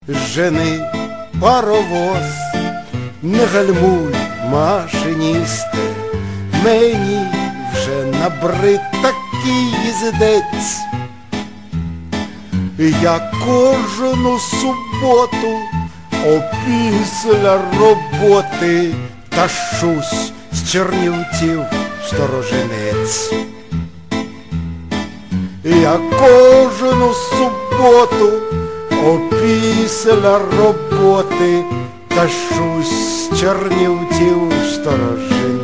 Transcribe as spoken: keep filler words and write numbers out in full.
Жени паровоз, не гальмуй, машиністе, мені вже набрид такий їздець. Я кожну суботу опісля роботи тащусь з Чернівців в Сторожинець. Я кожну суботу опісля роботи тащусь з Чернівців в Сторожинець.